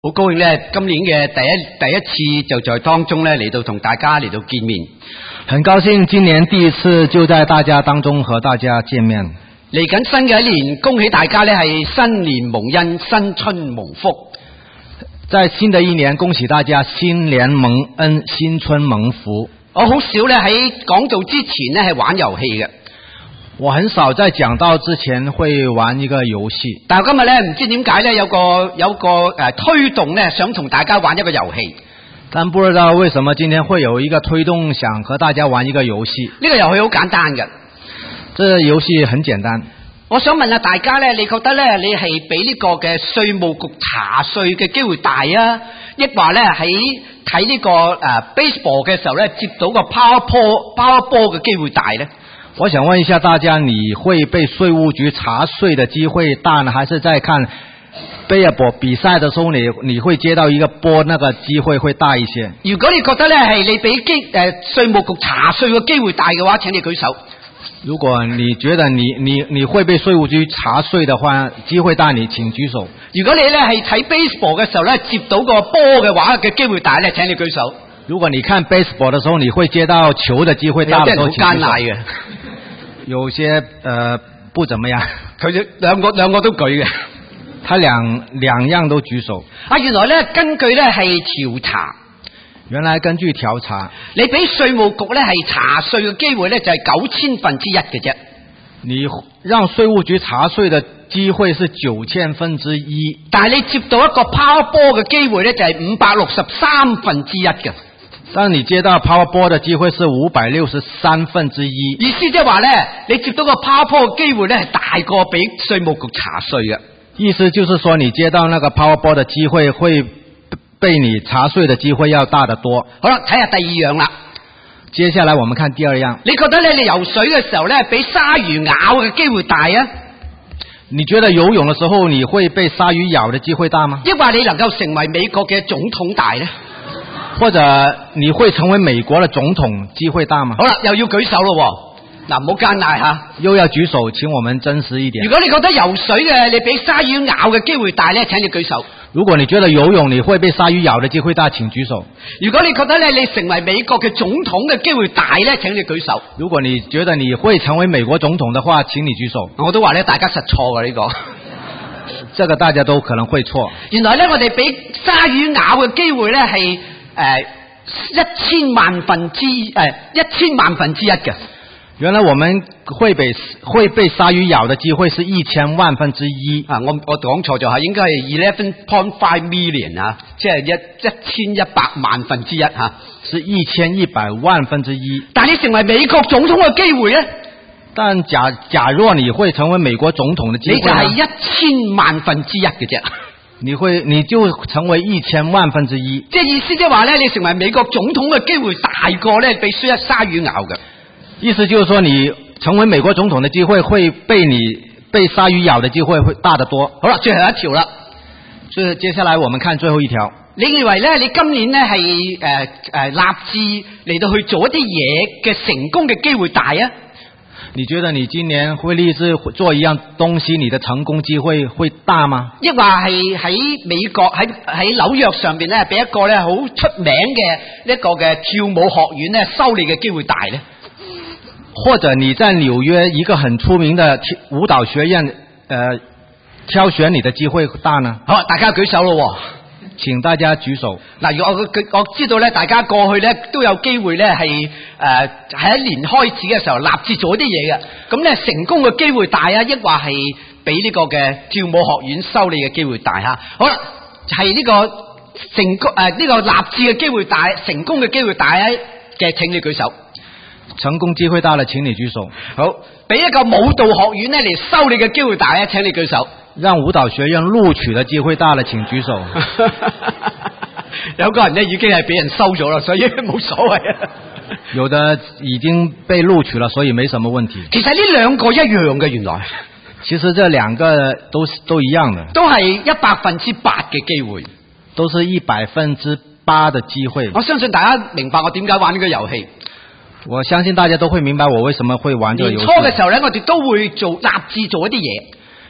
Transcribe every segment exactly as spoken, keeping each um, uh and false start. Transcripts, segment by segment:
好高興咧，今年嘅第一第一次就在當中咧嚟到同大家嚟到見面。 很高興今年第一次就在大家當中和大家見面。 嚟緊新嘅一年，恭喜大家咧係新年蒙恩，新春蒙福。 在新的一年，恭喜大家新年蒙恩，新春蒙福。 我好少咧喺講道之前咧係玩遊戲嘅。 我很少在講道之前會玩一個遊戲， 但係今日咧唔知點解咧有個有個誒、呃、推動咧，想同大家玩一個遊戲。 但不知道為什麼今天會有一個推動，想和大家玩一個遊戲。 呢個遊戲好簡單嘅， 這個遊戲很簡單。 我想問下大家咧，你覺得咧你係俾呢個嘅稅務局查稅嘅機會大啊，抑或咧喺睇呢個誒、呃、baseball 嘅時候咧接到個 power ball power ball 嘅機會大咧？ 我想問一下大家，你會被稅務局查稅的機會大呢，還是在看貝爾博比賽的時候，你你會接到一個波，那個機會會大一些？ 如果你覺得咧係你俾機誒稅務局查稅嘅機會大嘅話，請你舉手。 如果你覺得你你你會被稅務局查稅的話，機會大，你請舉手。 如果你咧係睇 baseball 嘅時候咧接到個波嘅話嘅機會大咧，請你舉手。 如果你看 baseball 的時候，你會接到球的機會大的時候，請舉手。 有啲人好艱難嘅。 有些呃不怎麼樣， 佢兩個兩個都舉嘅， 他兩兩樣都舉手。 啊，原來咧根據咧係調查， 原來根據調查， 你俾稅務局咧係查稅嘅機會咧就係九千分之一嘅啫。 你讓稅務局查稅的機會是九千分之一， 但係你接到一個 power ball 嘅機會咧就係五百六十三分之一嘅。 但你接到 Powerball 的機會是五百六十三分之一， 意思即係話咧，你接到個 Powerball 嘅機會咧係大過俾稅務局查稅嘅。 意思就是說，你接到那個 Powerball 的機會會被你查稅的機會要大得多。 好啦，睇下第二樣啦。 接下來我們看第二樣。 你覺得咧，你游水嘅時候咧，俾鯊魚咬嘅機會大啊？ 你覺得游泳的時候你會被鯊魚咬的機會大嗎？ 抑或你能夠成為美國嘅總統大咧？ 或者你會成為美國的總統機會大嗎？ 好啦，又要舉手咯，嗱，唔好艱難吓， 又要舉手，請我們真實一點。 如果你覺得游水嘅你俾鯊魚咬嘅機會大咧，請你舉手。 如果你覺得游泳你會被鯊魚咬的機會大，請舉手。 如果你覺得咧你成為美國嘅總統嘅機會大咧，請你舉手。 如果你覺得你會成為美國總統的話，請你舉手。 我都話咧，大家實錯嘅呢個， 這個大家都可能會錯。 原來咧，我哋俾鯊魚咬嘅機會咧係。誒、呃，一千萬分之誒、呃，一千萬分之一嘅。 原來我們會被會被鯊魚咬的機會是一千萬分之一啊！我我講錯咗吓，應該係 eleven point five million 啊，即係一一千一百萬分之一吓、啊， 是一千一百萬分之一。 但係你成為美國總統嘅機會咧？ 但假假若你會成為美國總統的機會， 你就係一千萬分之一嘅啫。 你會你就成為一千萬分之一， 即係意思即係話咧，你成為美國總統嘅機會大過咧被鯊鯊魚咬嘅。 意思就是說，你成為美國總統的機會會被你被鯊魚咬的機會會大得多。 好啦，最後一條啦， 所以接下來我們看最後一條。 你認為咧，你今年咧係誒誒立志嚟到去做一啲嘢嘅成功嘅機會大啊？ 你覺得你今年會立志做一樣東西，你的成功機會會大嗎？ 抑或係喺美國喺喺紐約上邊咧，俾一個咧好出名嘅一個嘅跳舞學院咧收你嘅機會大咧？ 或者你在紐約一個很出名的舞蹈學院，誒、呃，挑選你的機會大呢？ 好，大家舉手咯。 請大家舉手。嗱， 我我我知道咧，大家過去咧都有機會咧係誒喺一年開始嘅時候立志做啲嘢嘅，咁咧成功嘅機會大啊，抑或係俾呢個嘅跳舞學院收你嘅機會大吓？好啦，係呢個成功誒呢個立志嘅機會大，成功嘅機會大啊嘅，請你舉手。 成功機會大了，請你舉手。 好，俾一個舞蹈學院咧嚟收你嘅機會大啊，請你舉手。 讓舞蹈學院錄取的機會大了，請舉手。 有個人咧已經係俾人收咗啦，所以冇所謂啊。 有的已經被錄取了，所以沒什麼問題。 其實呢兩個一樣嘅，原來。 其實這兩個都都一樣的。 都係一百分之八嘅機會。 都是一百分之八的機會。 我相信大家明白我點解玩呢個遊戲。 我相信大家都會明白我為什麼會玩這個遊戲。 年初嘅時候咧，我哋都會做立志做一啲嘢。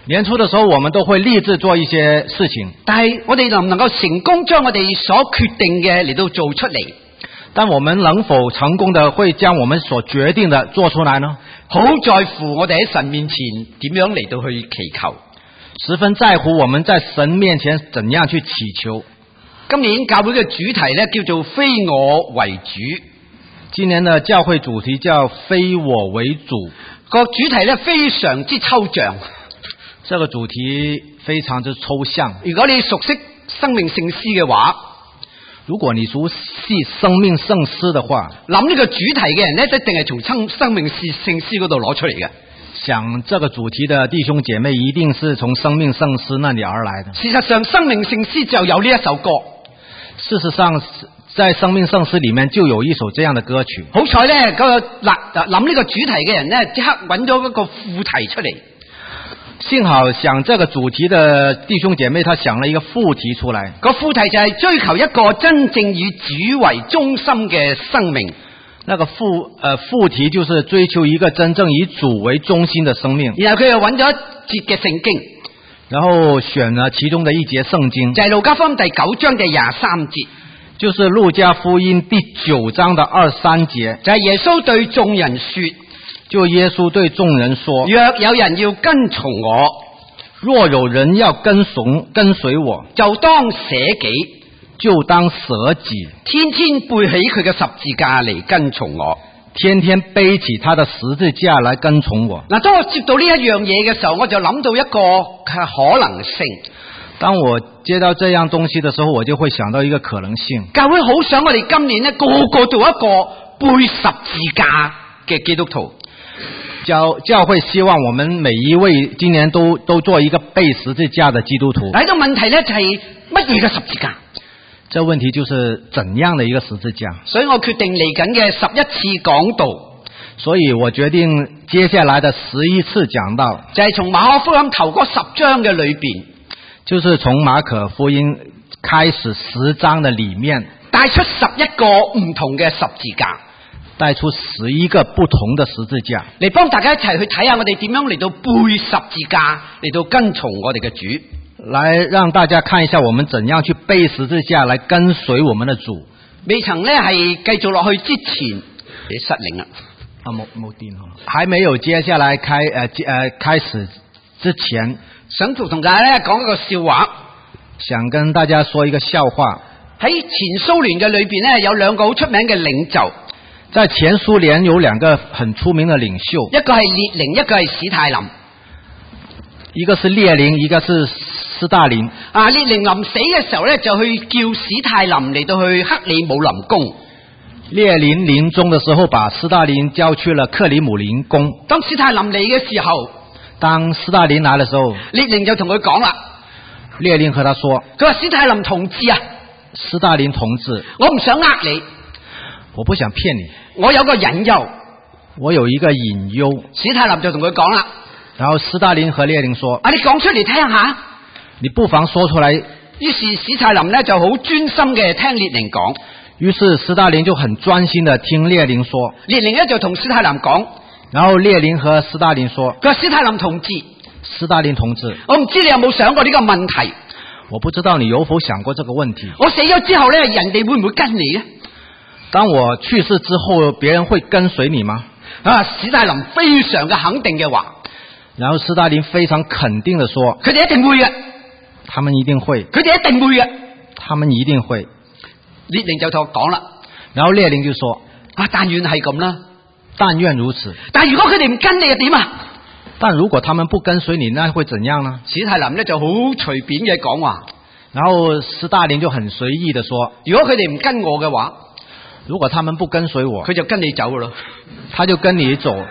年初的时候，我們都會立志做一些事情， 但係我哋能唔能夠成功將我哋所決定嘅嚟到做出嚟？ 但我們能否成功的會將我們所決定的做出來呢？ 好在乎我哋喺神面前點樣嚟到去祈求， 十分在乎我們在神面前怎樣去祈求。 今年教會嘅主題呢，叫做非我為主。 今年的教會主題叫非我為主， 個主題呢非常之抽象。 這個主題非常之抽象。 如果你熟悉生命聖詩嘅話， 如果你熟悉生命聖詩的話， 諗呢個主題嘅人呢，一定係從生生命聖聖詩嗰度攞出嚟嘅。 想這個主題的弟兄姐妹一定是從生命聖詩那裏而來的。 事實上，生命聖詩就有呢一首歌。 事實上，在生命聖詩裏面就有一首這樣的歌曲。 好彩呢，嗰、那個嗱諗呢個主題嘅人呢，即刻揾咗一個副題出嚟。 幸好想這個主題的弟兄姐妹，他想了一個副題出來。 個副題就係追求一個真正以主為中心嘅生命。 那個副呃副題就是追求一個真正以主為中心的生命。 然後佢又揾咗一節嘅聖經， 然後選了其中的一節聖經， 就係路加福音第九章嘅廿三節， 就是路加福音第九章的二三節， 就係耶穌對眾人說。 就耶穌對眾人說， 若有人要跟從我， 若有人要跟從跟隨我， 就當捨己， 就當捨己， 天天背起佢嘅十字架嚟跟從我， 天天背起他的十字架來跟從我。 嗱，當我接到呢一樣嘢嘅時候，我就諗到一個可能性。 當我接到這樣東西的時候，我就會想到一個可能性。 教會好想我哋今年呢個個做一個背十字架嘅基督徒。 教教會希望我們每一位今年都都做一個背十字架的基督徒。 嗱，呢個問題呢，就係乜嘢嘅十字架？ 這問題就是怎樣的一個十字架？ 所以我決定嚟緊嘅十一次講道， 所以我決定接下來的十一次講道， 就係從馬可福音頭嗰十章嘅裏邊， 就是從馬可福音開始十章的裏面帶出十一個唔同嘅十字架。 帶出十一個不同的十字架， 嚟幫大家一齊去睇下我哋點樣嚟到背十字架，嚟到跟從我哋嘅主。 來讓大家看一下我們怎樣去背十字架來跟隨我們的主。 未曾呢係繼續落去之前，你失靈啦。 啊，冇冇電啊，還沒有接下來開誒誒、呃、開始之前， 想同大家咧講一個笑話， 想跟大家說一個笑話。 喺前蘇聯嘅裏邊呢，有兩個好出名嘅領袖。 在前蘇聯有兩個很出名的領袖， 一個係列寧，一個係史太林。 一個是列寧，一個是斯大林。 啊，列寧臨死嘅時候呢，就去叫史太林嚟到去克里姆林宮。 列寧臨終的時候，把斯大林交去了克里姆林宮。 當史太林嚟嘅時候， 當斯大林來的時候， 列寧就同佢講啦。 列寧和他說： 佢話史太林同志啊， 斯大林同志， 我唔想呃你， 我不想騙你， 我有個隱憂， 我有一個隱憂。 史太林就同佢講啦。 然後斯大林和列寧說： 啊，你講出嚟聽下。 你不妨說出來。 於是史太林呢就好專心嘅聽列寧講。 於是斯大林就很專心的聽列寧說。 列寧呢就同史太林講。 然後列寧和斯大林說： 佢話史太林同志， 斯大林同志， 我唔知你有冇想過呢個問題。 我不知道你有否想過這個問題。 我死咗之後呢，人哋會唔會跟你呢？ 當我去世之後，別人會跟隨你嗎？ 啊，史太林非常嘅肯定嘅話。 然後斯大林非常肯定的說： 佢哋一定會嘅。 他們一定會。 佢哋一定會嘅。 他們一定會。 列寧就同我講啦。然後列寧就說： 啊，但願係咁啦。 但願如此。 但如果佢哋唔跟你又點啊？ 但如果他們不跟隨你，那會怎樣呢？ 史太林呢就好隨便嘅講話。 然後斯大林就很隨意的說： 如果佢哋唔跟我嘅話， 如果他們不跟隨我， 佢就跟你走噶咯。 他就跟你走。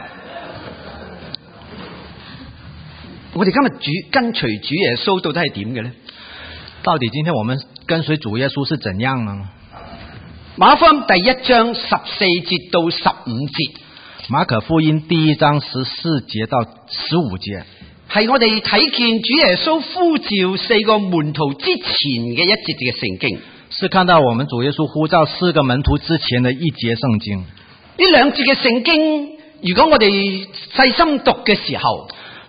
我哋今日主跟隨主耶穌到底係點嘅呢？ 到底今天我們跟隨主耶穌是怎樣呢？ 馬可福音第一章十四節到十五節。 馬可福音第一章十四節到十五節， 係我哋睇見主耶穌呼召四個門徒之前嘅一節嘅聖經。 是看到我們主耶穌呼召四個門徒之前的一節聖經。 呢兩節嘅聖經，如果我哋細心讀嘅時候，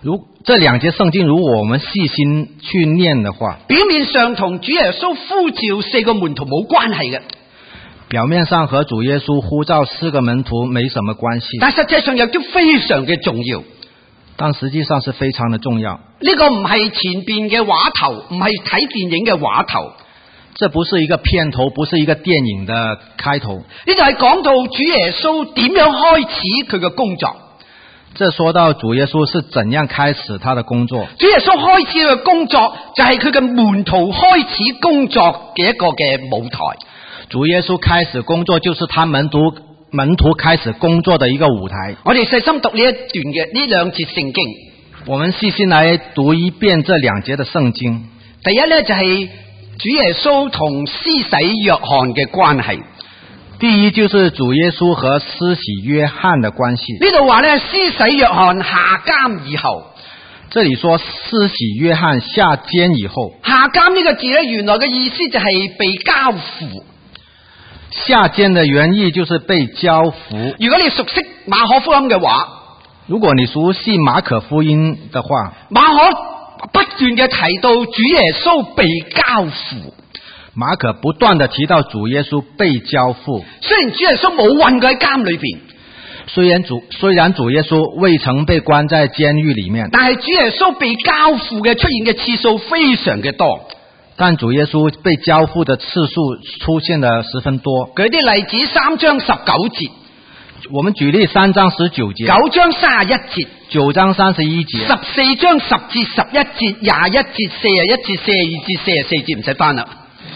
如这两节聖經，如果我們細心去念的話， 表面上同主耶穌呼召四個門徒冇關係嘅， 表面上和主耶穌呼召四個門徒沒什麼關係， 但實際上又都非常嘅重要。 但實際上是非常的重要。 呢個唔係前邊嘅話頭，唔係睇電影嘅話頭， 這不是一個片頭，不是一個電影的開頭。 呢就係講到主耶穌點樣開始佢嘅工作。 這說到主耶穌是怎樣開始他的工作。 主耶穌開始佢嘅工作就係佢嘅門徒開始工作嘅一個嘅舞台。 主耶穌開始工作就是他門徒門徒開始工作的一個舞台。 我哋細心讀呢一段嘅呢兩節聖經， 我們細心來讀一遍這兩節的聖經。 第一呢，就係主耶穌同施洗約翰嘅關係。 第一就是主耶穌和施洗約翰的關係。 呢度話呢，施洗約翰下監以後， 這裏說施洗約翰下監以後， 下監呢個字呢，原來嘅意思就係被交付。 下監的原意就是被交付。 如果你熟悉馬可福音嘅話， 如果你熟悉馬可福音的話， 馬可不斷嘅提到主耶穌被交付。 馬可不斷地提到主耶穌被交付。 雖然主耶穌冇困佢喺監裏邊， 雖然主雖然主耶穌未曾被關在監獄裏面， 但係主耶穌被交付嘅出現嘅次數非常嘅多。 但主耶穌被交付的次數出現得十分多。 舉啲例子，三章十九節， 我們舉例三章十九節， 九章三十一節， 九章三十一節， 十四章十至十一節，廿一節、四十一節、四十二節、四十四節，唔使翻啦。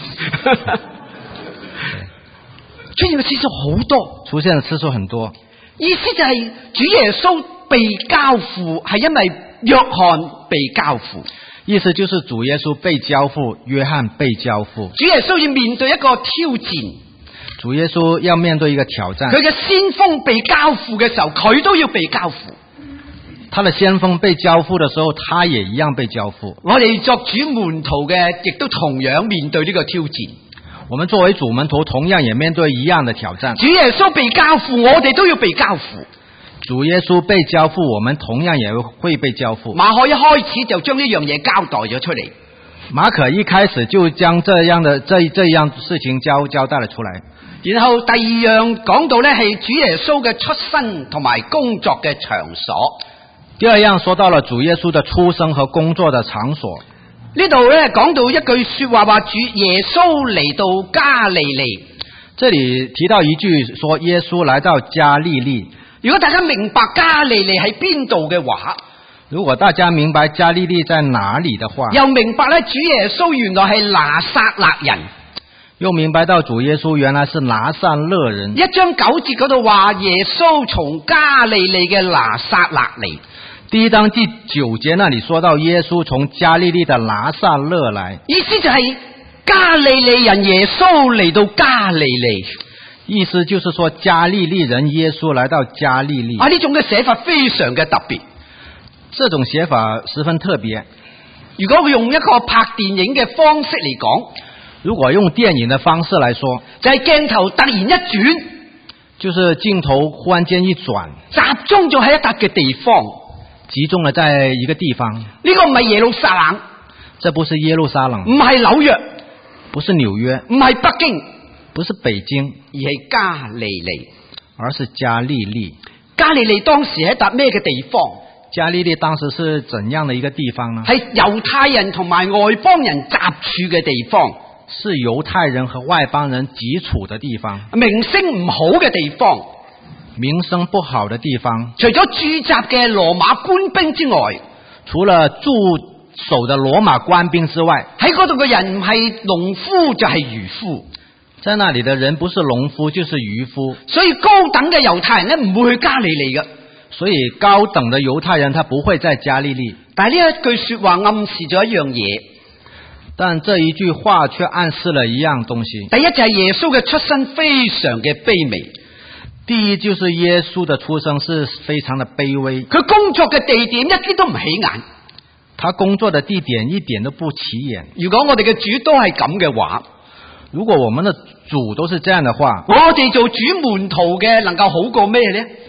出現嘅次數好多， 出現的次數很多。 意思就係主耶穌被交付係因為約翰被交付。 意思就是主耶穌被交付，約翰被交付。 主耶穌要面對一個挑戰， 主耶穌要面對一個挑戰。 佢嘅先鋒被交付嘅時候，佢都要被交付。 他的先鋒被交付的時候，他也一樣被交付。 我哋作主門徒嘅，亦都同樣面對呢個挑戰。 我們作為主門徒，同樣也面對一樣的挑戰。 主耶穌被交付，我哋都要被交付。 主耶穌被交付，我們同樣也會被交付。 馬可一開始就將呢樣嘢交代咗出嚟。 馬可一開始就將這樣的這這樣事情交交代了出來。 然後第二樣講到呢係主耶穌嘅出生同埋工作嘅場所。 第二樣說到了主耶穌的出生和工作的場所。 呢度呢講到一句說話，話主耶穌嚟到加利利。 這裏提到一句說耶穌來到加利利。 如果大家明白加利利喺邊度嘅話， 如果大家明白加利利在哪裏的話， 又明白咧主耶穌原來係拿撒勒人， 又明白到主耶穌原來是拿撒勒人。 一章九節嗰度話耶穌從加利利嘅拿撒勒嚟。 第一章第九節那裏說到耶穌從加利利的拿撒勒來， 意思就係加利利人耶穌嚟到加利利。 意思就是說加利利人耶穌來到加利利。 啊，呢種嘅寫法非常嘅特別， 這種寫法十分特別。 如果佢用一個拍電影嘅方式嚟講， 如果用電影的方式來說， 就係鏡頭突然一轉， 就是鏡頭忽然間一轉， 集中咗喺一笪嘅地方， 集中了在一個地方。 呢個唔係耶路撒冷， 這不是耶路撒冷， 唔係紐約， 不是紐約， 唔係北京， 不是北京， 而係加利利， 而是加利利。 加利利當時係一笪咩嘅地方？ 加利利當時是怎樣的一個地方呢？ 係猶太人同埋外邦人雜處嘅地方， 是猶太人和外邦人集處的地方， 名聲唔好嘅地方， 名聲不好的地方。 除咗駐紮嘅羅馬官兵之外， 除了駐守的羅馬官兵之外， 喺嗰度嘅人唔係農夫就係漁夫。 在那裏的人不是農夫就是漁夫， 所以高等嘅猶太人咧唔會去加利利嘅。 所以高等的猶太人他不會在加利利。 但係呢一句說話暗示咗一樣嘢， 但這一句話卻暗示了一樣東西。 第一就係耶穌嘅出身非常嘅卑微。 第一就是耶穌的出生是非常的卑微， 佢工作嘅地點一啲都唔起眼。 他工作的地點一點都不起眼。 如果我哋嘅主都係咁嘅話， 如果我們的主都是這樣的話， 我哋做主門徒嘅能夠好過咩呢？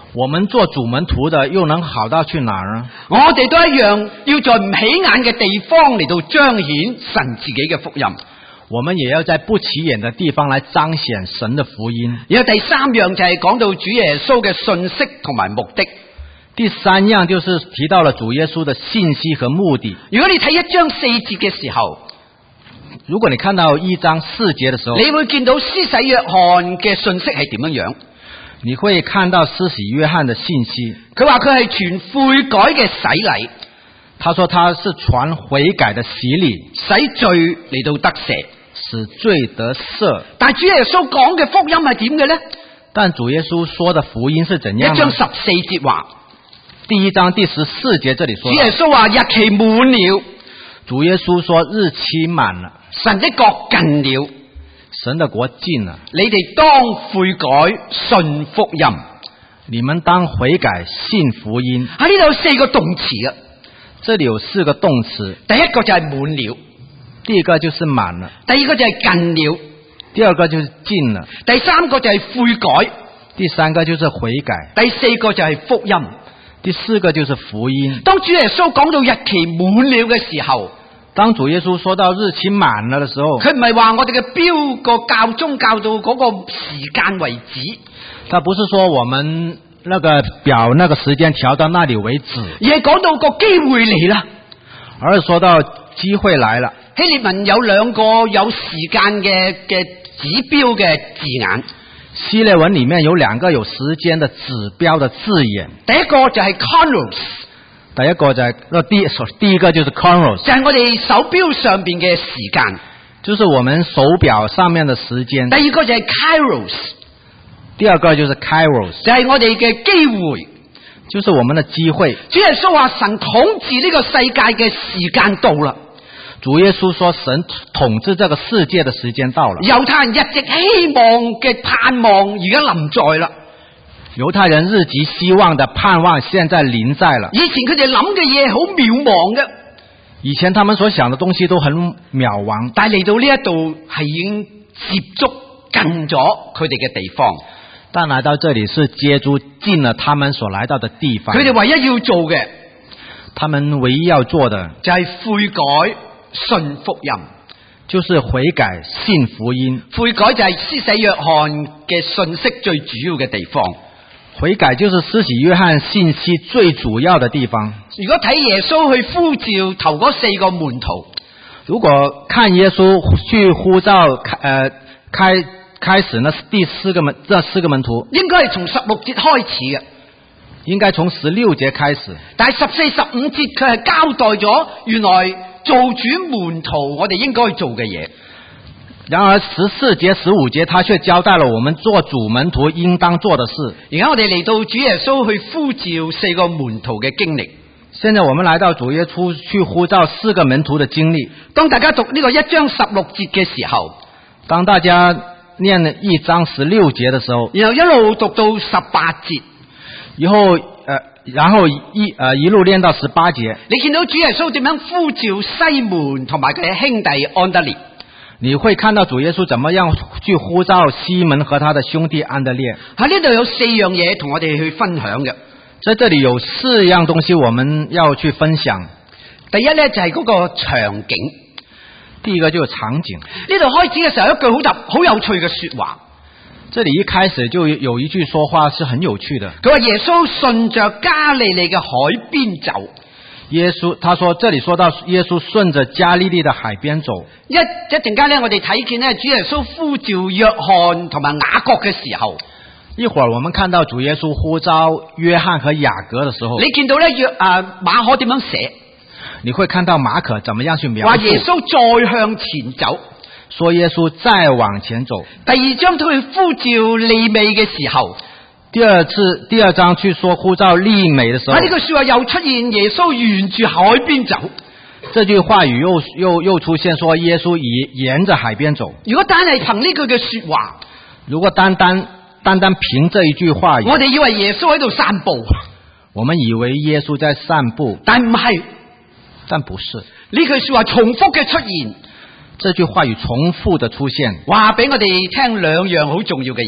我們做主門徒的又能好到去哪兒呢？ 我哋都一樣，要在唔起眼嘅地方嚟到彰顯神自己嘅福音。 我們也要在不起眼的地方來彰顯神的福音。 然後第三樣就係講到主耶穌嘅信息同埋目的。 第三樣就是提到了主耶穌的信息和目的。 如果你睇一章四節嘅時候， 如果你看到一章四節的時候， 你會見到施洗約翰嘅信息係點樣樣？ 你會看到施洗約翰的信息。 佢話佢係傳悔改嘅洗禮， 他說他是傳悔改的洗禮， 使罪嚟到得赦， 使罪得赦。 但係主耶穌講嘅福音係點嘅呢？ 但主耶穌說的福音是怎樣呢？ 一章十四節話， 第一章第十四節這裏說， 主耶穌話日期滿了， 主耶穌說日期滿了， 神的國近了， 神的國近了， 你哋當悔改信福音。 你們當悔改信福音。 喺呢度有四個動詞啊， 這裏有四個動詞， 第一個就係滿了， 第一個就是滿了， 第二個就係近了， 第二個就是近了， 第三個就係悔改， 第三個就是悔改， 第四個就係福音。 第四個就是福音。 當主耶穌講到日期滿了嘅時候， 當主耶穌說到日期滿了的時候， 佢唔係話我哋嘅標個教宗教到嗰個時間為止， 他不是說我們那個表那個時間調到那裏為止， 而係講到個機會嚟啦。 而是說到機會來了。 希臘文有兩個有時間嘅嘅指標嘅字眼， 希臘文裏面有兩個有時間的指標的字眼。 第一個就係 Chronos， 第一個就係、是、第第一個就是 Chronos， 就係我哋手錶上邊嘅時間， 就是我們手錶上面的時間。 第二個就係 Kairos， 第二個就是 Kairos， 就係我哋嘅機會， 就是我們的機會。 主耶穌話神統治呢個世界嘅時間到啦。 主耶穌說神統治這個世界的時間到了。 猶太人一直希望嘅盼望而家臨在啦。 猶太人日極希望的盼望現在臨在了。 以前佢哋諗嘅嘢好渺茫嘅， 以前他們所想的東西都很渺茫， 但係嚟到呢一度係已經接觸近咗佢哋嘅地方。 但來到這裏是接觸近了他們所來到的地方。 佢哋唯一要做嘅， 他們唯一要做的就係悔改信福音， 就是悔改信福音。 悔改就係施洗約翰嘅信息最主要嘅地方。 悔改就是施洗約翰信息最主要的地方。 如果睇耶穌去呼召頭嗰四個門徒， 如果看耶穌去呼召開呃開開始那第四個門這四個門徒， 應該係從十六節開始嘅， 應該從十六節開始。 但係十四、十五節佢係交代咗原來做主門徒我哋應該做嘅嘢。 然而十四節、十五節，他卻交代了我們做主門徒應當做的事。 而家我哋嚟到主耶穌去呼召四個門徒嘅經歷。 現在我們來到主耶穌去呼召四個門徒的經歷。 當大家讀呢個一章十六節嘅時候， 當大家念一章十六節的時候， 然後一路讀到十八節， 以後呃，然後一呃一路念到十八節， 你見到主耶穌點樣呼召西門同埋佢嘅兄弟安德烈。 你會看到主耶穌怎麼樣去呼召西門和他的兄弟安德烈。 喺呢度有四樣嘢同我哋去分享嘅。 在這裏有四樣東西我們要去分享。 第一呢，就係嗰個場景， 第一個就是場景。 呢度開始嘅時候一句好特好有趣嘅說話。 這裏一開始就有一句說話是很有趣的。 佢話耶穌順着加利利嘅海邊走。 耶穌，他說這裏說到耶穌順着加利利的海邊走。 一一陣間咧，我哋睇見咧，主耶穌呼召約翰同埋雅各嘅時候， 一會兒我們看到主耶穌呼召約翰和雅各的時候， 你見到咧約啊馬可點樣寫？ 你會看到馬可怎麼樣去描述？ 話耶穌再向前走， 說耶穌再往前走。 第二章佢呼召利未嘅時候。 第二次第二章去說呼召利美的時候， 喺呢句說話又出現耶穌沿住海邊走。 這句話語又又又出現說耶穌沿沿着海邊走。 如果單係憑呢句嘅說話， 如果單單單單憑這一句話語， 我哋以為耶穌喺度散步， 我們以為耶穌在散步， 但唔係， 但不是。 呢句說話重複嘅出現， 這句話語重複的出現， 話俾我哋聽兩樣好重要嘅嘢。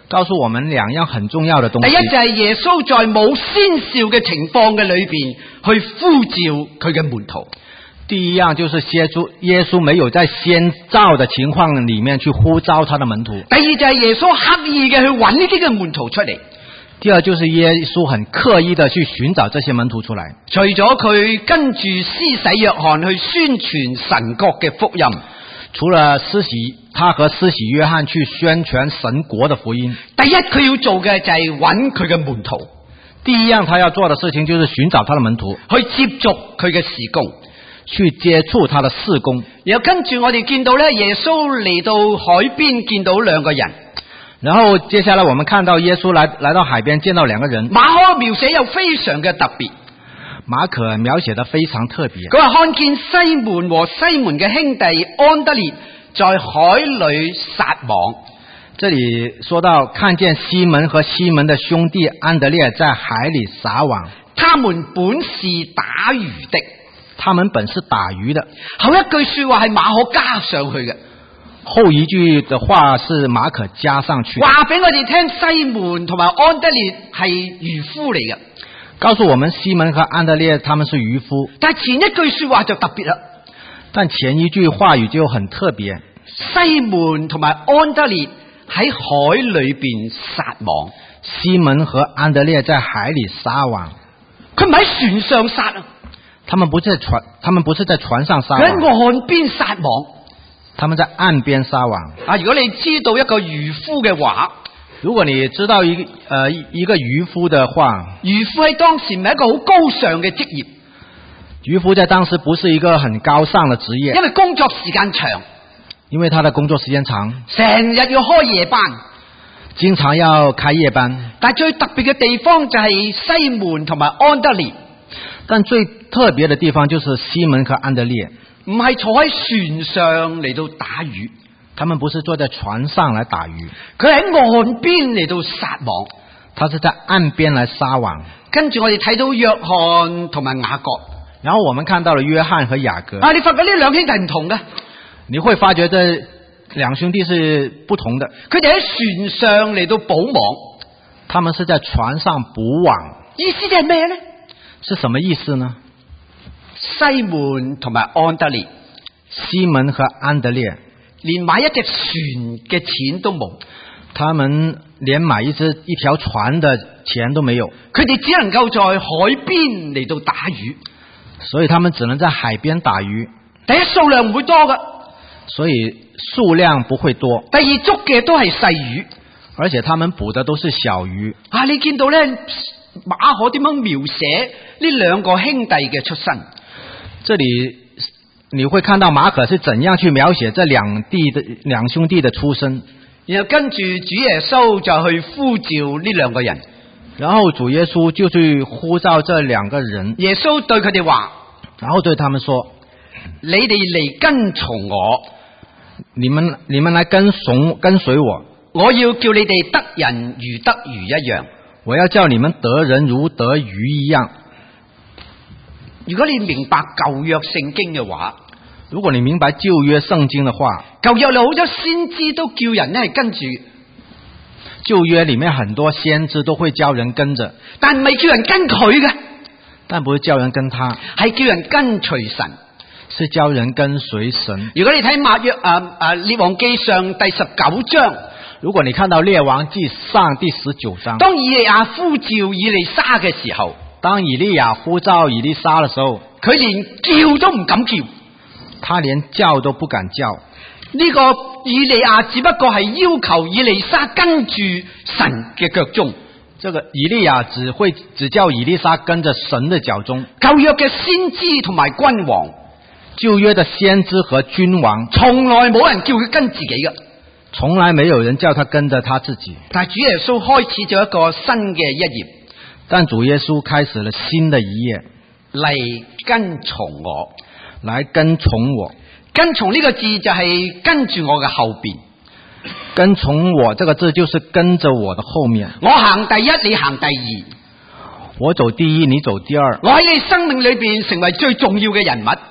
告訴我們兩樣很重要的東第一西。 就係耶穌在冇先兆嘅情況嘅裏邊去呼召佢嘅門徒。 第一樣就是耶穌耶穌沒有在先兆的情況裏面去呼召他的門徒。 第二就係耶穌刻意嘅去揾呢啲嘅門徒出嚟。 第二就是耶穌很刻意的去尋找這些門徒出來。 除咗佢跟住施洗約翰去宣傳神國嘅福音， 除了施洗，他和施洗約翰去宣傳神國的福音。 第一佢要做嘅就係揾佢嘅門徒。 第一樣他要做的事情就是尋找他的門徒， 去接觸佢嘅事工， 去接觸他的事工。 然後跟住我哋見到咧，耶穌嚟到海邊見到兩個人。 然後接下來我們看到耶穌來來到海邊見到兩個人。 馬可描寫又非常嘅特別， 馬可描寫得非常特別。 佢話看見西門和西門嘅兄弟安德烈在海裏撒網。 這裏說到看見西門和西門的兄弟安德烈在海裏撒網， 他們本是打魚的。 他們本是打魚的。 後一句說話係馬可加上去嘅。 後一句的話是馬可加上去的， 話俾我哋聽西門同埋安德烈係漁夫嚟嘅， 告訴我們西門和安德烈他們是漁夫。 但係前一句說話就特別啦， 但前一句話語就很特別。 西門同埋安德烈喺海裏邊撒網。 西門和安德烈在海裏撒網， 佢唔喺船上撒啊， 他們不在船，他們不是在船上撒佢喺網， 岸邊撒網。 他們在岸邊撒網。 啊，如果你知道一個漁夫嘅話， 如果你知道一個呃一個漁夫的話， 漁夫喺當時唔係一個好高尚嘅職業， 漁夫在當時不是一個很高尚的職業， 因為工作時間長， 因為他的工作時間長， 成日要開夜班， 經常要開夜班。 但係最特別嘅地方就係西門同埋安德烈， 但最特別的地方就是西門和安德烈， 唔係坐喺船上嚟到打魚， 他們不是坐在船上來打魚， 佢喺岸邊嚟到撒網， 他是在岸邊來撒網。 跟住我哋睇到約翰同埋雅各， 然後我們看到了約翰和雅各。 啊，你發覺呢兩兄弟唔同嘅， 你會發覺這兩兄弟是不同的， 佢哋喺船上嚟到補網， 他們是在船上補網。 意思就係咩呢？ 是什麼意思呢？ 西門同埋安德烈， 西門和安德烈連買一隻船嘅錢都冇， 他們連買一隻一條船的錢都沒有， 佢哋只能夠在海邊嚟到打魚， 所以他們只能在海邊打魚。 第一，數量唔會多噶， 所以數量不會多。 第二，捉嘅都係細魚， 而且他們捕的都是小魚。 啊，你見到咧馬可點樣描寫呢兩個兄弟嘅出身？ 這裏你會看到馬可是怎樣去描寫這兩弟的兩兄弟的出身， 然後跟住主耶穌就去呼召呢兩個人， 然後主耶穌就去呼召這兩個人。 耶穌對佢哋話， 然後對他們說： 你哋嚟跟從我， 你們你們來跟從跟隨我， 我要叫你哋得人如得魚一樣， 我要叫你們得人如得魚一樣。 如果你明白舊約聖經嘅話， 如果你明白舊約聖經的話， 舊約有好多先知都叫人咧係跟住， 舊約裏面很多先知都會叫人跟着， 但唔係叫人跟佢嘅， 但不是叫人跟他， 係叫人跟隨神， 是叫人跟隨神。 如果你睇馬約啊啊列王記上第十九章， 如果你看到列王記上第十九章， 當以利亞呼召以利沙嘅時候， 當以利亞呼召以利沙的時候， 佢連叫都唔敢叫， 他連叫都不敢叫。 呢個以利亞只不過係要求以利沙跟住神嘅腳蹤， 這個以利亞只會只叫以利沙跟着神的腳蹤。 舊約嘅先知同埋君王， 舊約的先知和君王， 從來冇人叫佢跟自己嘅， 從來沒有人叫他跟着他自己。 但係主耶穌開始咗一個新嘅一頁， 但主耶穌開始了新的一頁， 嚟跟從我， 來跟從我。 跟從呢個字就係跟住我嘅後邊， 跟從我這個字就是跟着我的後面。 我行第一，你行第二， 我走第一，你走第二。 我喺你生命裏邊成為最重要嘅人物，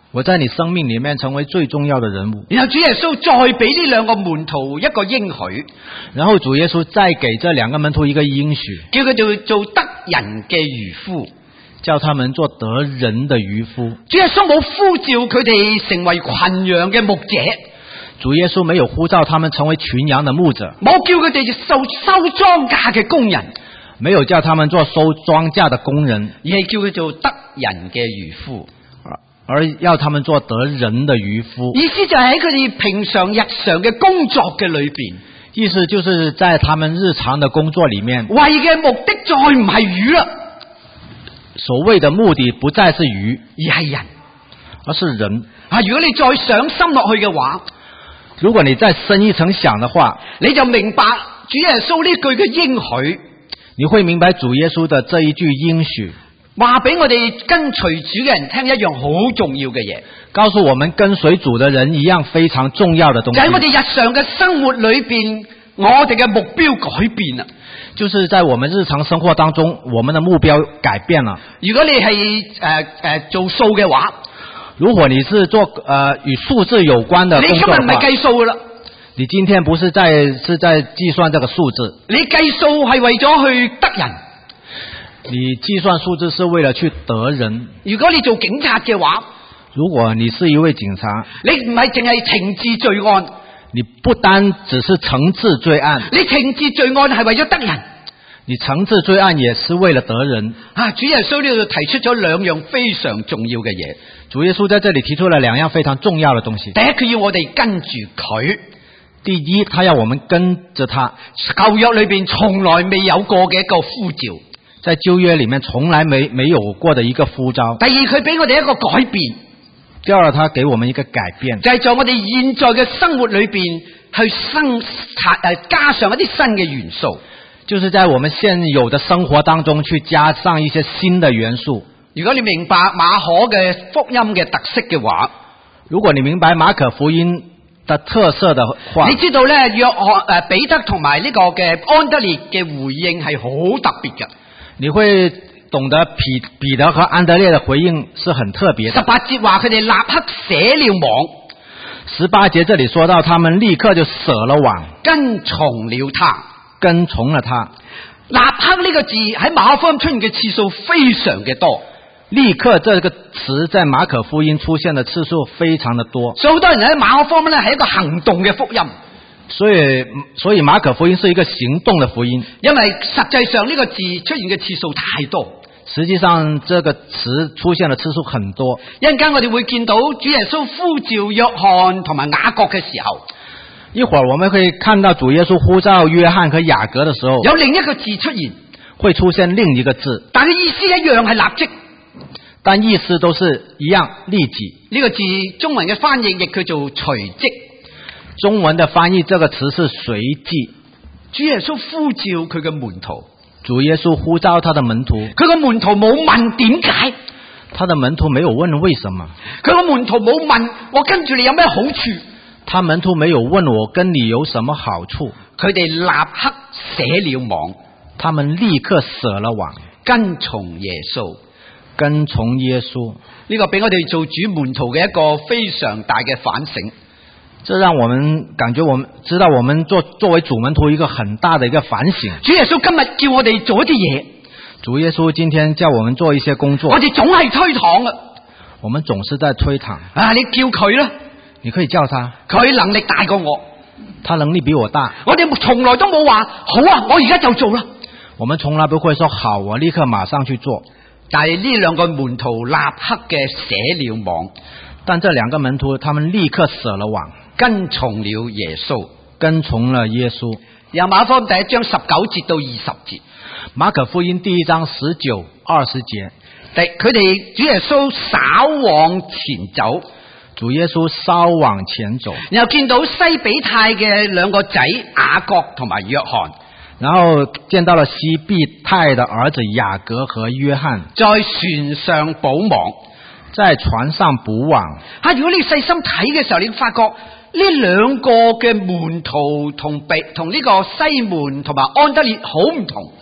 我在你生命裏面成為最重要的人物。 然後主耶穌再俾呢兩個門徒一個應許， 然後主耶穌再給這兩個門徒一個應許， 叫佢哋做得人嘅漁夫， 叫他們做得人的漁夫。 主耶穌冇呼召佢哋成為群羊嘅牧者， 主耶穌沒有呼召他們成為群羊的牧者， 冇叫佢哋做收莊稼嘅工人， 沒有叫他們做收莊稼的工人， 而係叫佢做得人嘅漁夫， 而要他們做得人的漁夫。 意思就係喺佢哋平常日常嘅工作嘅裏邊， 意思就是在他們日常的工作裏面， 為嘅目的再唔係魚啦， 所謂的目的不再是魚， 而係人， 而是人。 啊！如果你再想深落去嘅話， 如果你再深一層想的話， 你就明白主耶穌呢句嘅應許， 你會明白主耶穌的這一句應許， 話俾我哋跟隨主嘅人聽一樣好重要嘅嘢， 告訴我們跟隨主的人一樣非常重要的東西， 就喺我哋日常嘅生活裏邊，我哋嘅目標改變啦。 就是在我們日常生活當中，我們的目標改變了。 如果你係誒誒做數嘅話， 如果你是做呃與數字有關的你工作的話， 今日唔係計數噶啦， 你今天不是在是在計算這個數字， 你計數係為咗去得人。 你計算數字是為了去得人。 如果你做警察嘅話， 如果你是一位警察， 你唔係淨係懲治罪案， 你不單只是懲治罪案， 你懲治罪案係為咗得人。 你懲治罪案也是為了得人。 啊！主耶穌呢度提出咗兩樣非常重要嘅嘢。 主耶穌在這裏提出了兩樣非常重要的東西。 第一，佢要我哋跟住佢。 第一，他要我們跟着他。 舊約裏邊從來未有過嘅一個呼召， 在舊約裏面從來沒沒有過的一個呼召。 第二，佢俾我哋一個改變。 第二，他給我們一個改變， 就係在我哋現在嘅生活裏邊去生誒加上一啲新嘅元素。 就是在我們現有的生活當中去加上一些新的元素。 如果你明白馬可嘅福音嘅特色嘅話， 如果你明白馬可福音的特色的話， 你知道咧約翰誒彼得同埋呢個嘅安德烈嘅回應係好特別嘅。 你會懂得彼彼得和安德烈的回應是很特別的。 十八節話佢哋立刻捨了網。 十八節這裏說到他們立刻就捨了網， 跟從了他。 跟從了他。 立刻呢個字喺馬可福音出現嘅次數非常嘅多。 立刻這個詞在馬可福音出現的次數非常的多。 所以好多人喺馬可福音咧係一個行動嘅福音。 所以所以馬可福音是一個行動的福音， 因為實際上呢個字出現嘅次數太多。 實際上這個詞出現的次數很多。 一陣間我哋會見到主耶穌呼召約翰同埋雅各嘅時候， 一會兒我們會看到主耶穌呼召約翰和雅各的時候， 有另一個字出現， 會出現另一個字， 但係意思一樣係立即， 但意思都是一樣，立即。 呢個字中文嘅翻譯亦叫做隨即。 中文的翻譯這個詞是隨即。 主耶穌呼召佢嘅門徒， 主耶穌呼召他的門徒， 佢個門徒冇問點解， 他的門徒沒有問為什麼， 佢個門徒冇問我跟住你有咩好處， 他門徒沒有問我跟你有什麼好處， 佢哋立刻捨了網， 他們立刻捨了網， 跟從耶穌， 跟從耶穌。 呢個俾我哋做主門徒嘅一個非常大嘅反省。 這讓我們感覺我們知道我們做作為主門徒一個很大的一個反省。 主耶穌今日叫我哋做一啲嘢， 主耶穌今天叫我們做一些工作， 我哋總係推搪啊， 我們總是在推搪。 啊，你叫佢啦， 你可以叫他， 佢能力大過我， 他能力比我大。 我哋從來都冇話好啊，我而家就做啦。 我們從來不會說好，我立刻馬上去做。 但係呢兩個門徒立刻嘅捨了網， 但這兩個門徒他們立刻捨了網， 跟從了耶穌， 跟從了耶穌。 由馬可福音第一章十九節到二十節， 馬可福音第一章十九、二十節， 第佢哋主耶穌稍往前走， 主耶穌稍往前走， 然後見到西比泰嘅兩個仔雅各同埋約翰， 然後見到了西庇太的兒子雅各和約翰在船上補網， 在船上補網。 啊！如果你細心睇嘅時候，你發覺呢兩個嘅門徒同比同呢個西門同埋安德烈好唔同。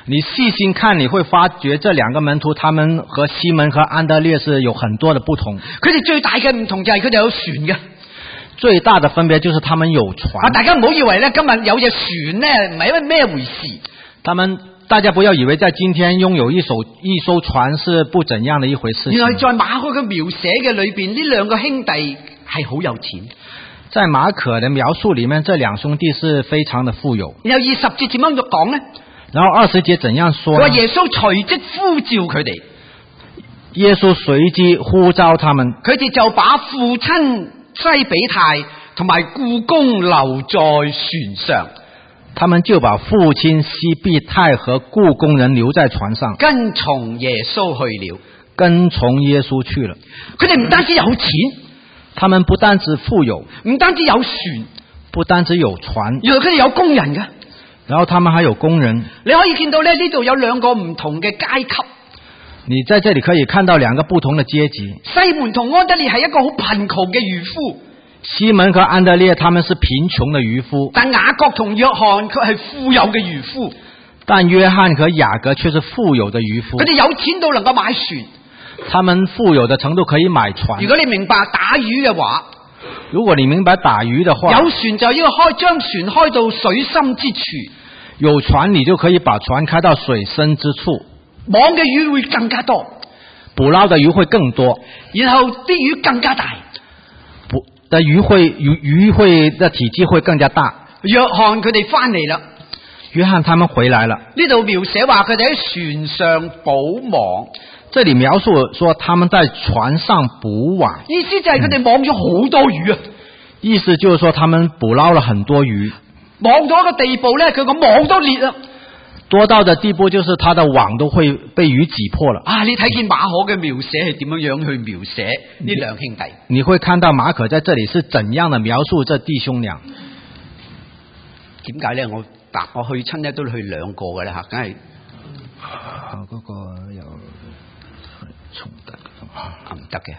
你細心看，你會發覺這兩個門徒，他們和西門和安德烈是有很多的不同。 佢哋最大嘅唔同就係佢哋有船嘅。 最大的分別就是他們有船。 啊，大家唔好以為咧今日有隻船咧唔係一個咩回事。 他們大家不要以為在今天擁有一艘一艘船是不怎樣的一回事。 原來在馬可嘅描寫嘅裏邊，呢兩個兄弟係好有錢。 在馬可的描述裏面，這兩兄弟是非常的富有。 然後二十節點樣講呢？ 然後二十節怎樣說呢？ 佢話耶穌隨即呼召佢哋， 耶穌隨即呼召他們， 佢哋就把父親西比泰同埋僱工留在船上， 他們就把父親西庇太和僱工人留在船上， 跟從耶穌去了。 跟從耶穌去了。 佢哋唔單止有錢， 他們不單止富有， 唔單止有船， 不單止有船， 原來佢哋有工人㗎。 然後他們還有工人。 你可以見到咧，呢度有兩個唔同嘅階級。 你在這裏可以看到兩個不同的階級。 西門同安德烈係一個好貧窮嘅漁夫， 西門和安德烈他們是貧窮的漁夫， 但雅各同約翰佢係富有嘅漁夫。 但約翰和雅各卻是富有的漁夫。 佢哋有錢到能夠買船， 他們富有的程度可以買船。 如果你明白打魚嘅話， 如果你明白打魚的話， 有船就應該開將船開到水深之處。 有船你就可以把船開到水深之處， 網嘅魚會更加多， 捕撈的魚會更多， 然後啲魚更加大， 捕的魚會魚魚會的體積會更加大。 約翰佢哋翻嚟啦， 約翰他們回來了。 呢度描寫話佢哋喺船上補網， 這裏描述說他們在船上補網， 意思就係佢哋網咗好多魚啊、嗯！ 意思就是說他們捕撈了很多魚。 網到一個地步咧，佢個網都裂啦， 多到的地步就是他的網都會被魚擠破了。 啊！你睇見馬可嘅描寫係點樣樣去描寫呢兩兄弟？ 你會看到馬可在這裏是怎樣的描述這弟兄倆？ 點解咧？我答我去親咧都去兩個嘅啦吓，梗係啊嗰個有重得啊唔得嘅。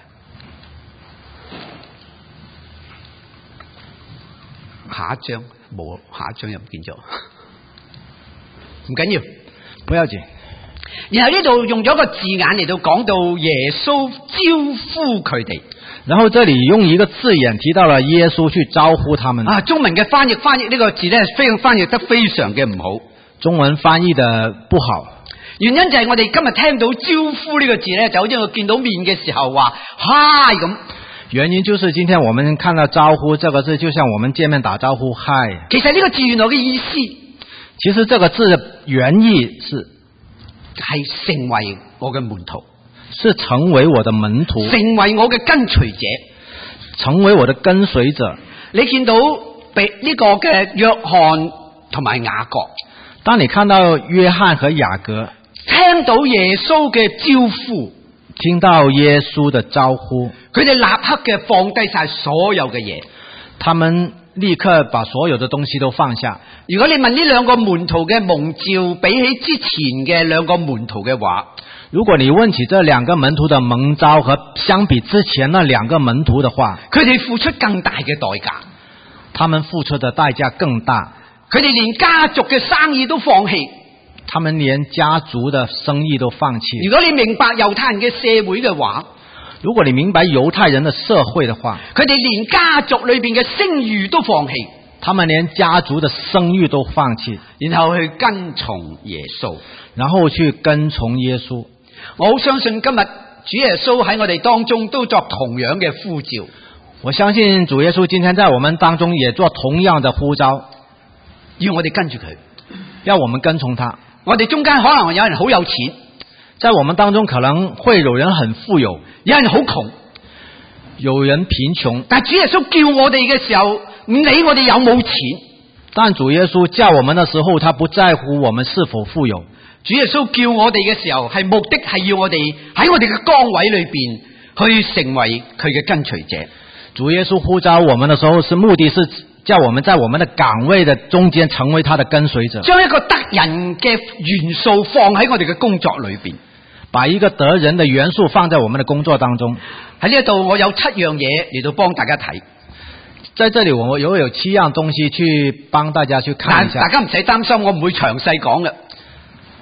下一章冇，下一章又唔見咗，唔緊要， 不要緊。 然後呢度用咗個字眼嚟到講到耶穌招呼佢哋， 然後這裏用一個字眼提到了耶穌去招呼他們。 啊，中文嘅翻譯翻譯呢個字咧，非常翻譯得非常嘅唔好， 中文翻譯得不好。 原因就係我哋今日聽到招呼呢個字咧，就好似我見到面嘅時候話嗨咁。 原因就是今天我們看到招呼這個字，就像我們見面打招呼嗨。 其實呢個字原來嘅意思， 其實這個字的原意是係成為我嘅門徒， 是成為我的門徒， 成為我嘅跟隨者， 成為我的跟隨者。 你見到被呢個嘅約翰同埋雅各， 當你看到約翰和雅各， 聽到耶穌嘅招呼， 聽到耶穌的招呼， 佢哋立刻嘅放低晒所有嘅嘢， 他們立刻把所有的東西都放下。 如果你問呢兩個門徒嘅蒙召比起之前嘅兩個門徒嘅話， 如果你問起這兩個門徒的蒙召和相比之前那兩個門徒的話， 佢哋付出更大嘅代價， 他們付出的代價更大， 佢哋連家族嘅生意都放棄， 他們連家族的生意都放棄。 如果你明白猶太人嘅社會嘅話， 如果你明白猶太人的社會的話， 佢哋連家族裏邊嘅聲譽都放棄， 他們連家族的聲譽都放棄， 然後去跟從耶穌， 然後去跟從耶穌。 我好相信今日主耶穌喺我哋當中都作同樣嘅呼召。 我相信主耶穌今天在我們當中也做同樣的呼召， 要我哋跟住佢， 要我們跟從他。 我哋中間可能有人好有錢， 在我們當中可能會有人很富有， 有人好窮， 有人貧窮。 但主耶穌叫我哋嘅時候，唔理我哋有冇錢。 但主耶穌叫我們的時候，他不在乎我們是否富有。 主耶穌叫我哋嘅時候，係目的係要我哋喺我哋嘅崗位裏邊去成為佢嘅跟隨者。 主耶穌呼召我們的時候，是目的是叫我們在我們的崗位的中間成為他的跟隨者， 將一個得人嘅元素放喺我哋嘅工作裏邊， 把一個得人的元素放在我們的工作當中。 喺呢度我有七樣嘢嚟到幫大家睇。 在這裏我有有七樣東西去幫大家去看一下。 大家唔使擔心，我唔會詳細講嘅。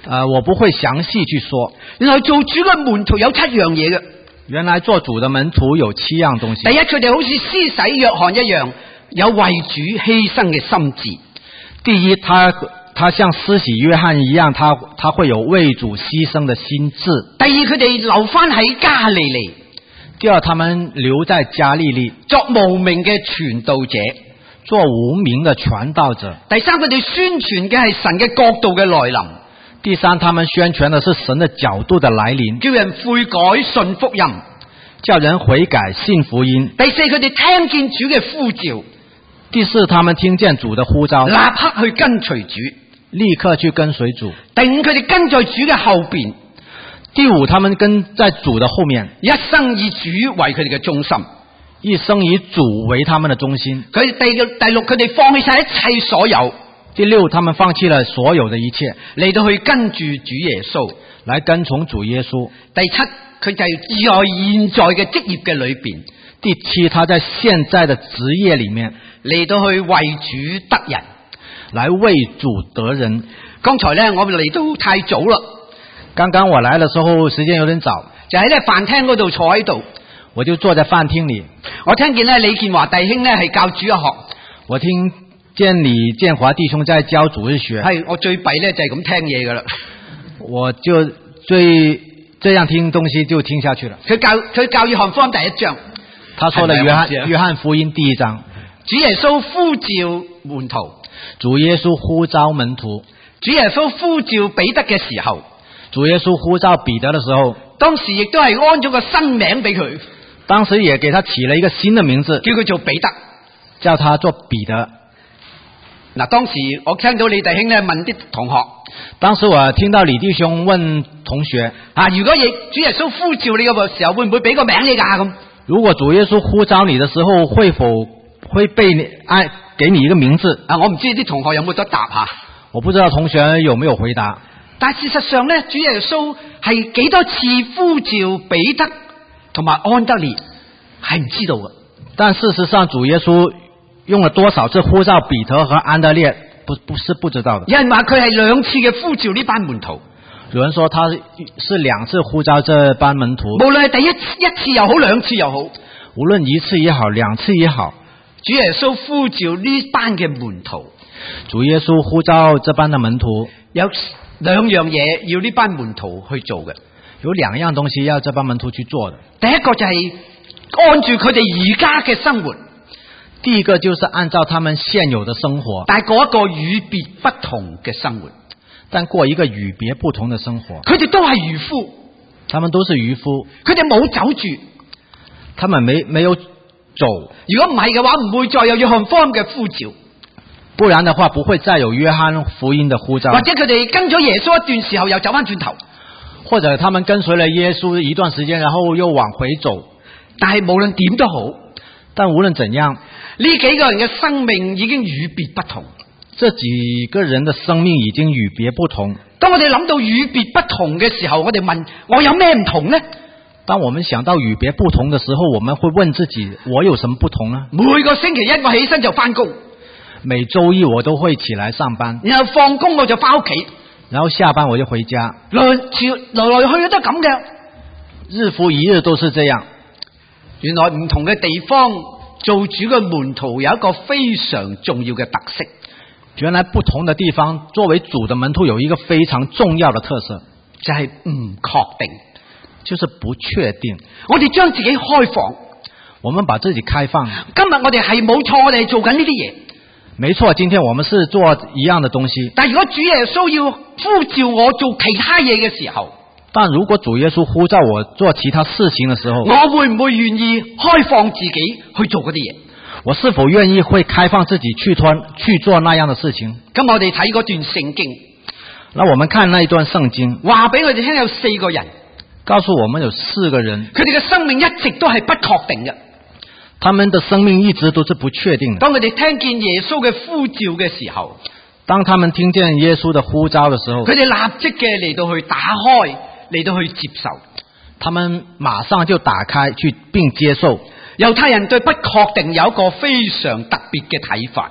呃，我不會詳細去說。 原來做主嘅門徒有七樣嘢嘅。 原來做主的門徒有七樣東西。 第一，佢哋好似施洗約翰一樣，有為主犧牲嘅心志。 第一，他他像施洗約翰一樣，他他會有為主犧牲的心志。 第二，佢哋留翻喺加利利。 第二，他們留在加利利， 作無名嘅傳道者， 做無名的傳道者。 第三，佢哋宣傳嘅係神嘅國度嘅來臨。 第三，他們宣傳的是神的角度的來臨， 叫人悔改信福音， 叫人悔改信福音。 第四，佢哋聽見主嘅呼召。 第四，他們聽見主的呼召， 立刻去跟隨主， 立刻去跟隨主。 第五，佢哋跟在主嘅後邊。 第五，他們跟在主的後面， 一生以主為佢哋嘅中心， 一生以主為他們的中心。 佢第第六，佢哋放棄晒一切所有。 第六，他們放棄了所有的一切， 嚟到去跟住主耶穌， 來跟從主耶穌。 第七，佢就係在現在嘅職業嘅裏邊。 第七，他在現在的職業裏面嚟到去為主得人， 來為主得人。 剛才呢，我哋嚟到太早啦。 剛剛我來的時候時間有點早， 就喺咧飯廳嗰度坐喺度， 我就坐在飯廳裏。 我聽見咧李建華弟兄咧係教主日學， 我聽見李建華弟兄在教主日學。 係我最弊咧就係咁聽嘢噶啦， 我就最這樣聽東西就聽下去了。 佢教佢教約翰福音第一章， 他說的約翰約翰福音第一章， 主耶穌呼召門徒， 主耶穌呼召門徒， 主耶穌呼召彼得嘅時候， 主耶穌呼召彼得的時候， 當時亦都係安咗個新名俾佢， 當時也給他起了一個新的名字， 叫佢做彼得， 叫他做彼得。 嗱，當時我聽到李弟兄咧問啲同學， 當時我聽到李弟兄問同學啊，如果亦主耶穌呼召你嘅時候，會唔會俾個名你噶咁？ 如果主耶穌呼召你的時候，會否會被你按給你一個名字？ 啊，我唔知啲同學有冇得答吓， 我不知道同學有沒有回答。 但事實上咧，主耶穌係幾多次呼召彼得同埋安德烈，係唔知道嘅。 但事實上，主耶穌用了多少次呼召彼得和安德烈，不不是不知道的。 有人話佢係兩次嘅呼召呢班門徒， 有人說他是兩次呼召這班門徒。 無論係第一一次又好，兩次又好， 無論一次也好，兩次也好， 主耶穌呼召呢班嘅門徒， 主耶穌呼召這班的門徒， 有兩樣嘢要呢班門徒去做嘅， 有兩樣東西要這班門徒去做的。 第一個就係按住佢哋而家嘅生活， 第一個就是按照他們現有的生活， 但係過一個與別不同嘅生活， 但過一個與別不同的生活。 佢哋都係漁夫， 他們都是漁夫， 佢哋冇走住， 他們沒沒有走。 如果唔係嘅話，唔會再有約翰福音嘅呼召。 不然的話，不會再有約翰福音的呼召。 或者佢哋跟咗耶穌一段時候，又走翻轉頭， 或者他們跟隨了耶穌一段時間，然後又往回走。 但係無論點都好， 但無論怎樣， 呢幾個人嘅生命已經與別不同。 這幾個人的生命已經與別不同。 當我哋諗到與別不同嘅時候，我哋問：我有咩唔同呢？ 當我們想到與別不同的時候，我們會問自己：我有什麼不同呢？ 每個星期一我起身就翻工， 每周一我都會起來上班， 然後放工我就翻屋企， 然後下班我就回家， 來來來去去都咁嘅， 日復一日都是這樣。 原來唔同嘅地方做主嘅門徒有一個非常重要嘅特色。 原來不同的地方作為主的門徒有一個非常重要的特色， 就係唔確定， 就是不確定。 我哋將自己開放， 我們把自己開放。 今日我哋係冇錯，我哋係做緊呢啲嘢。 沒錯，今天我們是做一樣的東西。 但如果主耶穌要呼召我做其他嘢嘅時候， 但如果主耶穌呼召我做其他事情的時候， 我會唔會願意開放自己去做嗰啲嘢？ 我是否願意會開放自己去做去做那樣的事情？ 咁我哋睇嗰段聖經， 那我們看那一段聖經， 話俾我哋聽有四個人， 告訴我們有四個人， 佢哋嘅生命一直都係不確定嘅。 他們的生命一直都是不確定的。 當佢哋聽見耶穌嘅呼召嘅時候， 當他們聽見耶穌的呼召的時候， 佢哋立即嘅嚟到去打開，嚟到去接受。 他們馬上就打開去並接受。 猶太人對不確定有一個非常特別嘅睇法。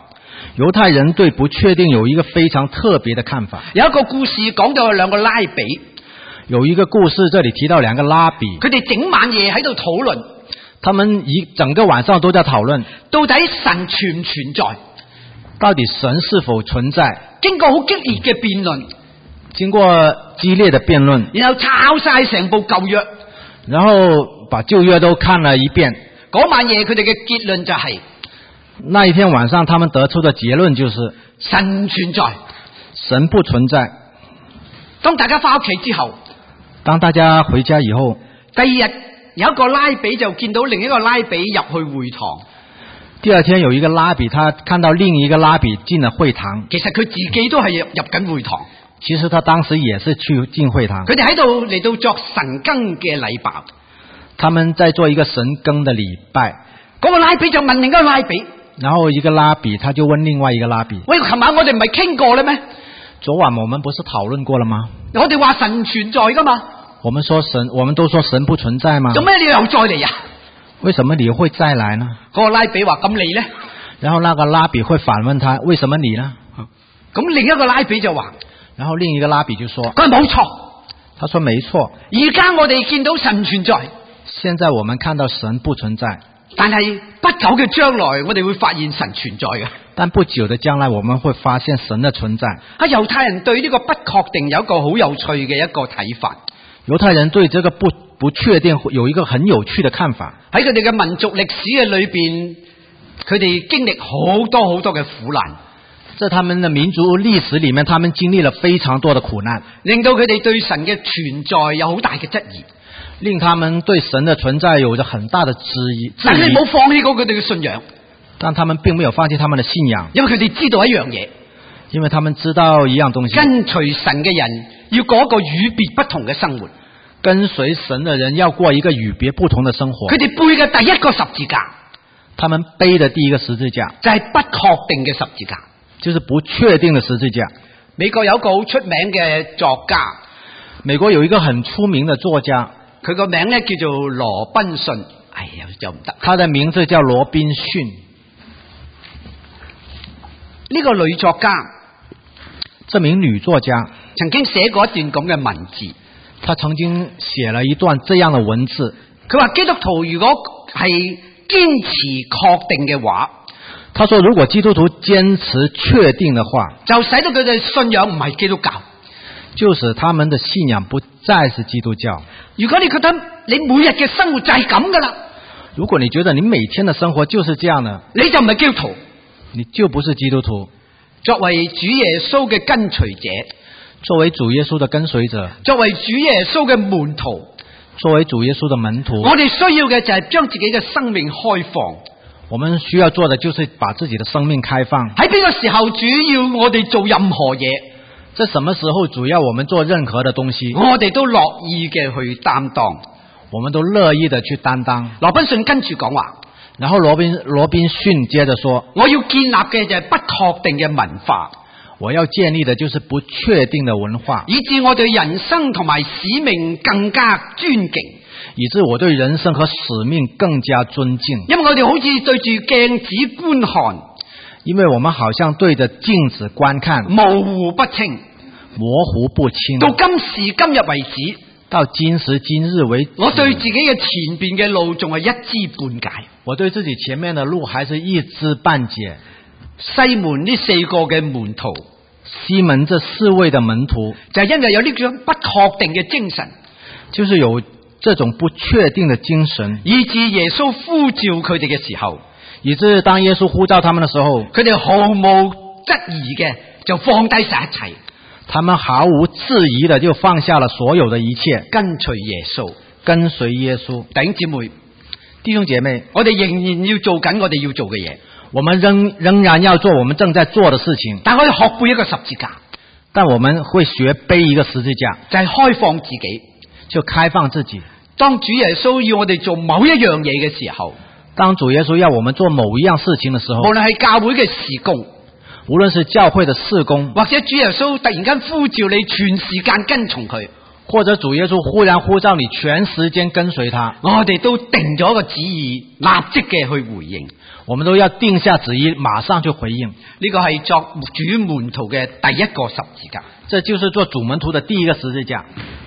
猶太人對不確定有一個非常特別的看法。 有一個故事講到有兩個拉比， 有一個故事這裡提到兩個拉比， 佢哋整晚夜喺度討論， 他們一整個晚上都在討論， 到底神存唔存在？ 到底神是否存在？ 經過好激烈嘅辯論， 經過激烈的辯論， 然後抄晒成部舊約， 然後把舊約都看了一遍。 嗰晚夜佢哋嘅結論就係、是， 那一天晚上他們得出的結論就是神唔存在， 神不存在。 當大家翻屋企之後， 當大家回家以後， 第二日有一個拉比就見到另一個拉比入去會堂。 第二天有一個拉比，他看到另一個拉比進了會堂。 其實佢自己都係入入緊會堂。 其實他當時也是去進會堂。 佢哋喺度嚟到作神更嘅禮拜。 他們在做一個神更的禮拜。 嗰個拉比就問另一個拉比， 然後一個拉比他就問另外一個拉比： 喂，琴晚我哋唔係傾過啦咩？ 昨晚我們不是討論過了嗎？ 我哋話神存在噶嘛？ 我們說神，我們都說神不存在嗎？ 做咩你又再嚟呀？ 為什麼你會再來呢？ 嗰個拉比話：咁你呢？ 然後那個拉比會反問他：為什麼你呢？ 咁另一個拉比就話： 然後另一個拉比就說： 佢冇錯。 他說沒錯。 而家我哋見到神存在， 現在我們看到神不存在， 但係不久嘅將來我哋會發現神存在嘅。 但不久的將來我們會發現神的存在。 啊，猶太人對呢個不確定有一個好有趣嘅一個睇法。 猶太人對這個不不確定有一個很有趣的看法。 喺佢哋嘅民族歷史嘅裏邊，佢哋經歷好多好多嘅苦難。 在他們的民族歷史裏面，他們經歷了非常多的苦難， 令到佢哋對神嘅存在有好大嘅質疑， 令他們對神的存在有着很大的質疑。 但係冇放棄過佢哋嘅信仰， 但他們並沒有放棄他們的信仰， 因為佢哋知道一樣嘢， 因為他們知道一樣東西， 跟隨神嘅人要過一個與別不同嘅生活。 跟隨神的人要過一個與別不同的生活。 佢哋背嘅第一個十字架， 他們背的第一個十字架就係不確定嘅十字架， 就是不確定的十字架。 美國有一個好出名嘅作家， 美國有一個很出名的作家， 佢個名咧叫做羅賓遜。哎呀，就唔得。 他的名字叫羅賓遜。 呢個女作家， 這名女作家曾經寫過一段咁嘅文字。 他曾經寫了一段這樣的文字， 佢話基督徒如果係堅持確定嘅話， 他說如果基督徒堅持確定的話， 就使到佢哋信仰唔係基督教， 就使他們的信仰不再是基督教。 如果你覺得你每日嘅生活就係咁噶啦， 如果你覺得你每天的生活就是這樣的， 你就唔係基督徒， 你就不是基督徒。 作為主耶穌嘅跟隨者， 作為主耶穌的跟隨者， 作為主耶穌嘅門徒， 作為主耶穌的門徒， 我哋需要嘅就係將自己嘅生命開放。 我們需要做的就是把自己的生命開放。 喺邊個時候主要我哋做任何嘢， 在什麼時候主要我們做任何的東西， 我哋都樂意嘅去擔當， 我們都樂意的去擔當。 羅賓遜跟住講話， 然後羅賓羅賓遜接着說： 我要建立嘅就係不確定嘅文化。 我要建立的就是不確定的文化， 以致我對人生同埋使命更加尊敬， 以致我對人生和使命更加尊敬。 因為我哋好似對住鏡子觀看， 因為我們好像對着鏡子觀看， 模糊不清， 模糊不清。 到今時今日為止， 到今時今日為止， 我對自己嘅前邊嘅路仲係一知半解。 我對自己前面的路還是一知半解。 西門呢四個嘅門徒， 西門這四位的門徒， 就係因為有呢種不確定嘅精神， 就是有這種不確定的精神， 以致耶穌呼召佢哋嘅時候， 以致當耶穌呼召他們的時候， 佢哋毫無質疑嘅就放低晒一切， 他們毫無質疑的就放下了所有的一切， 跟隨耶穌， 跟隨耶穌。 弟兄姊妹， 弟兄姐妹， 我哋仍然要做緊我哋要做嘅嘢。 我們仍仍然要做我們正在做的事情， 但我哋學背一個十字架， 但我們會學背一個十字架， 就係開放自己， 就開放自己。 當主耶穌要我哋做某一樣嘢嘅時候， 當主耶穌要我們做某一樣事情的時候， 無論係教會嘅事工， 無論是教會的事工， 或者主耶穌突然間呼召你全時間跟從佢， 或者主耶穌忽然呼召你全時間跟隨他， 我哋都定咗個旨意，立即嘅去回應。 我們都要定下旨意，馬上去回應。 呢個係作主門徒嘅第一個十字架。 這就是做主門徒的第一個十字架。